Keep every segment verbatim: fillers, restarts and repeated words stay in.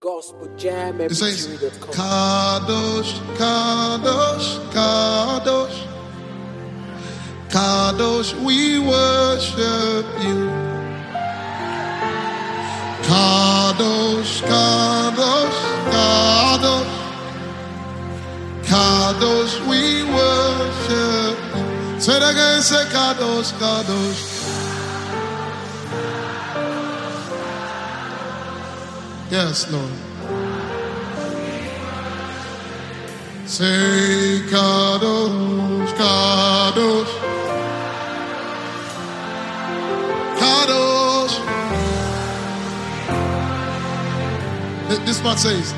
Gospel Jam It says, M P three dot com. Kadosh, Kadosh, Kadosh, Kadosh, we worship you. Kadosh, Kadosh, Kadosh, Kadosh, we worship you. Say it again, say Kadosh, Kadosh. Yes, Lord. Say Kadosh, Kadosh, Kadosh. This part says,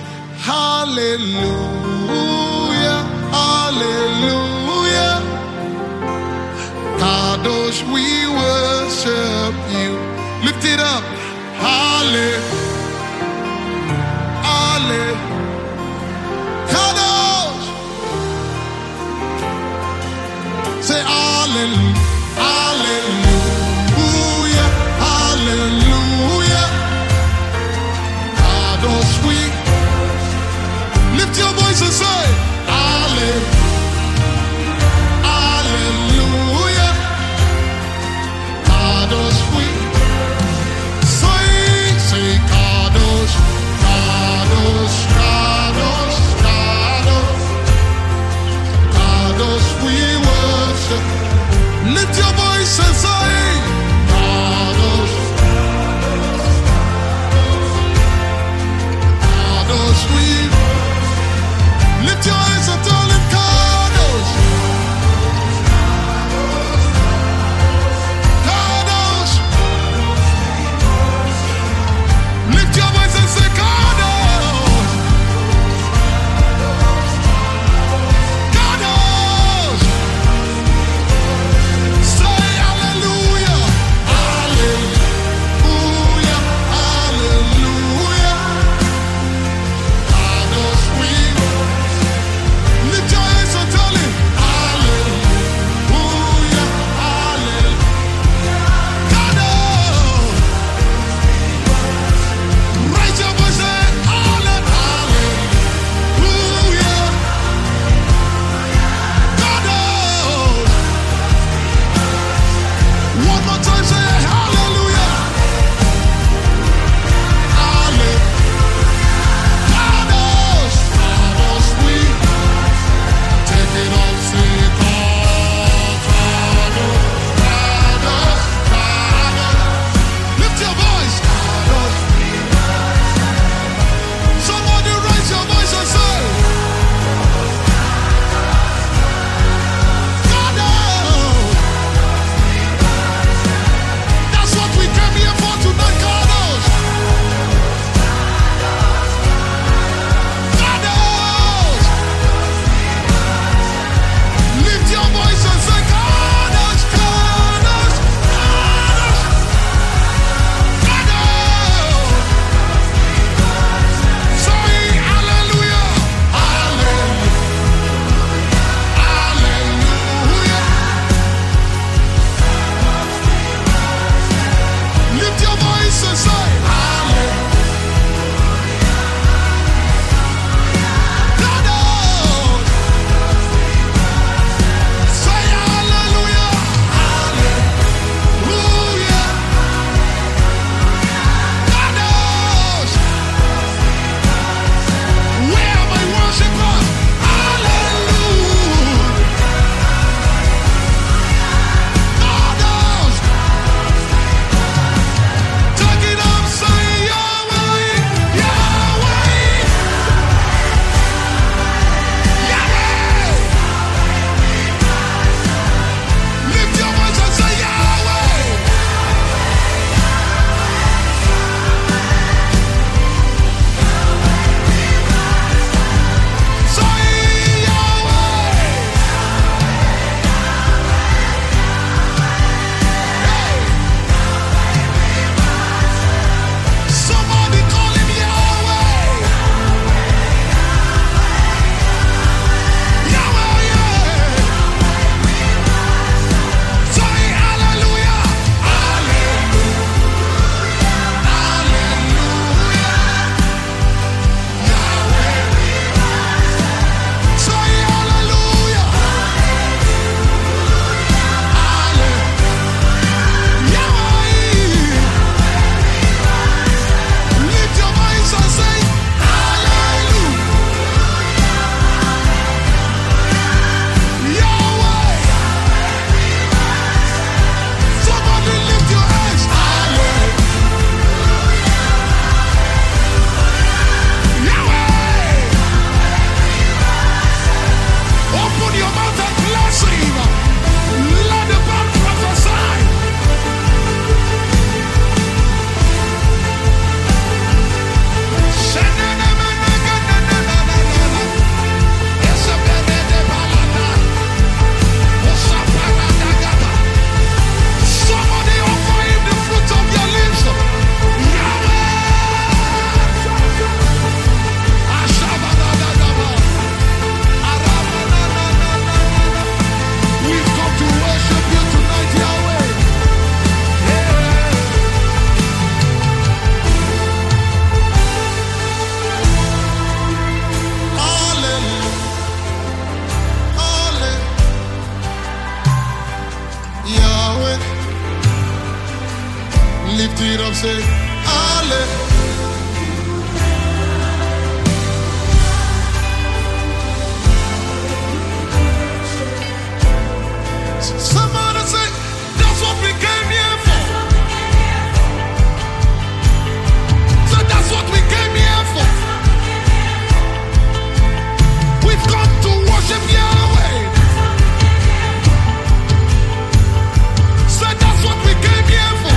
Hallelujah, Hallelujah. Kadosh, we worship you. Lift it up. Hallelujah. Kadosh. Say hallelujah, hallelujah, hallelujah. Kadosh, we lift your voice and say hallelujah, hallelujah. Kadosh, we say, say Kadosh. Kadosh, Kadosh, Kadosh, Kadosh, we worship. Lift your voice and say, Kadosh, say, Hallelujah. Somebody say, that's what we came here for. So that's what we came here for. We've come to worship Yahweh. So that's what we came here for.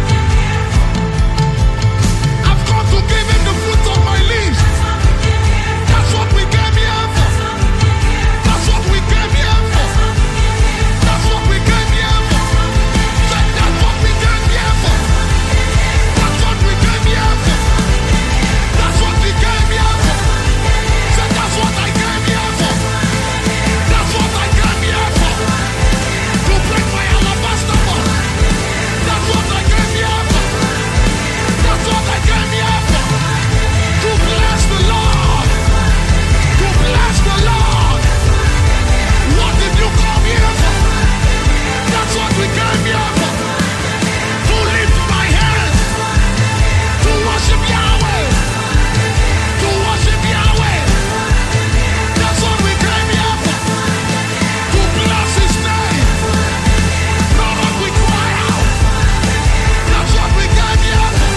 I've come to give him the fruit of my lips. That's what we came here for. That's what we came here for. That's what we came here for. Say, that's what we came here for. That's what we came here for. That's what we came here for. Say, that's what I came here for. That's what I came here for. To break my alabaster box. That's what I came here for. That's what I came here for. To bless the Lord. To bless the Lord. What did you come here for? That's what we came here for. To lift my hands. To worship Yahweh. To worship Yahweh. That's what we came here for. To bless his name. Lord, we cry out. That's what we came here for.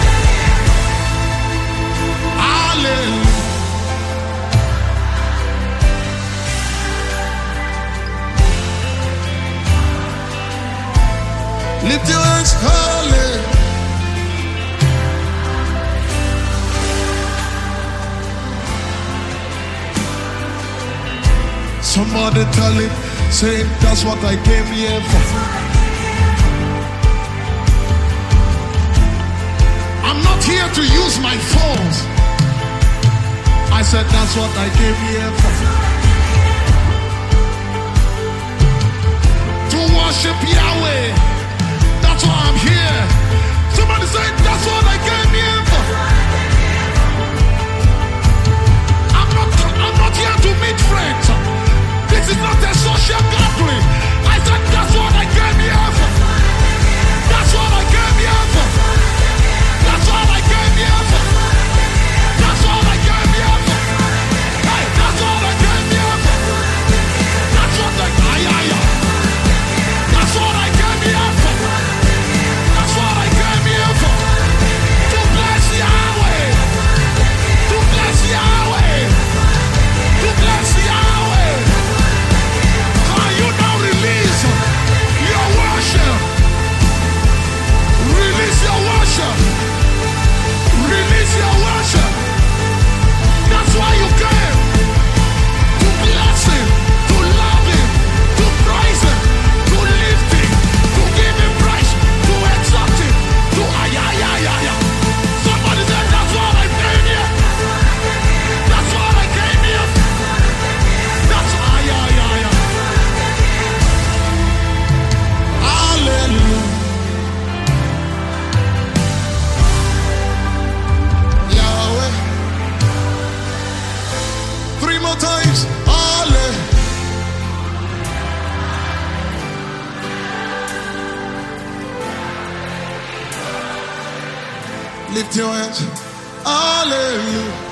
Hallelujah. Lift your hands, hallelujah. Somebody tell him, say, that's what I came here for. I'm not here to use my phones. I said, that's what I came here for. To worship Yahweh. That's why I'm here. Somebody say, that's what I came here for. I'm not, I'm not here to meet friends. This is not a social gathering. I said, that's what I came here for. That's what I came here for. That's what I came here for. That's what I came here for. Hey, that's what I came here for. That's what I came here for. That's what I came here for. That's what I came here for. To bless Yahweh. To bless Yahweh. To bless Yahweh. Can you now release your worship? Release your worship. Release your worship. That's why you came. To bless him. To love him. To praise him. To lift him. To give him praise. To exalt him. To ayayayaya. Somebody said, that's what I came here. That's what I came here. That's ayayaya. Hallelujah. Yahweh. Three more times. Hallelujah. Lift your hands. Hallelujah.